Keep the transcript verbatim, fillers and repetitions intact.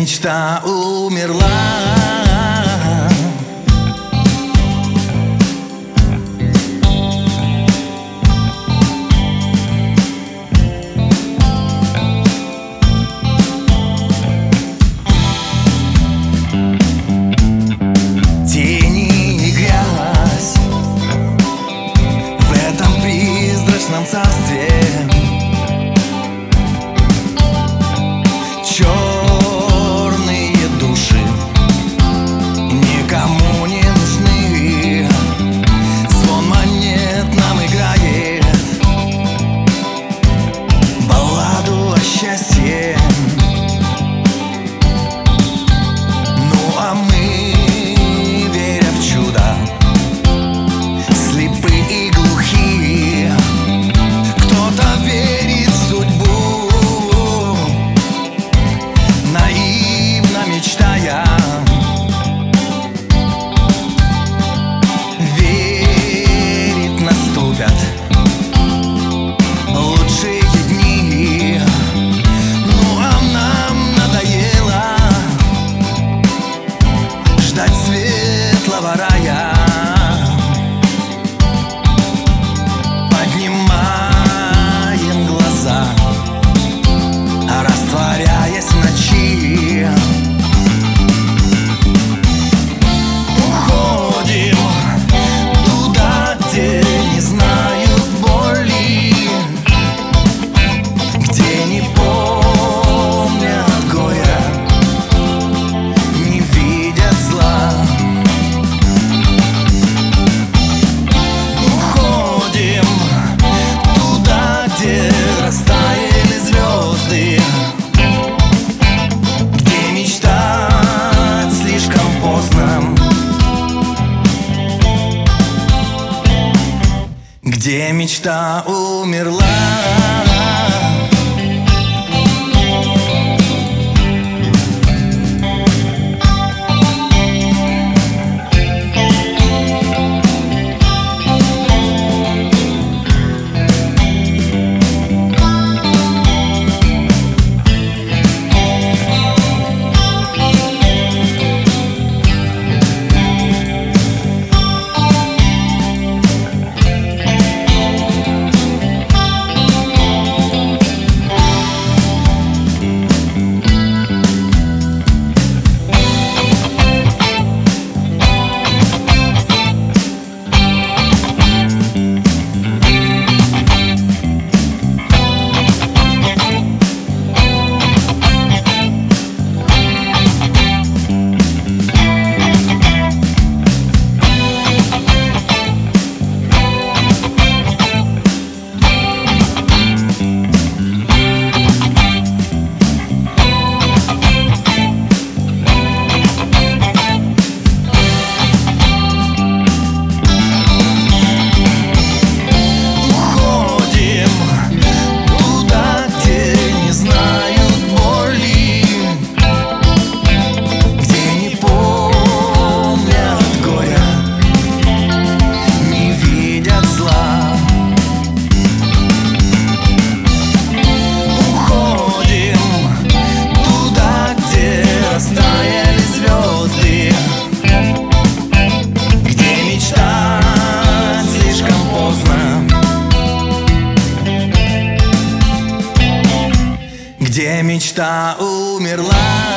мечта умерла. Тени и грязь в этом призрачном царстве. Черные души никому не нужны. Звон монет нам играет балладу о счастье. Ну а мы, веря в чудо, слепы и глухи. Кто-то верит в судьбу, наивно мечтая. Верит, наступят лучшие дни. Ну а нам надоело ждать светлого рая. Поднимаем глаза, растворяясь в ночи. Уходим туда, где не знают боли, где не помнят горя, не видят зла. Уходим туда, где растаяли звезды, где мечтать слишком поздно, где мечта умерла. Где мечта умерла.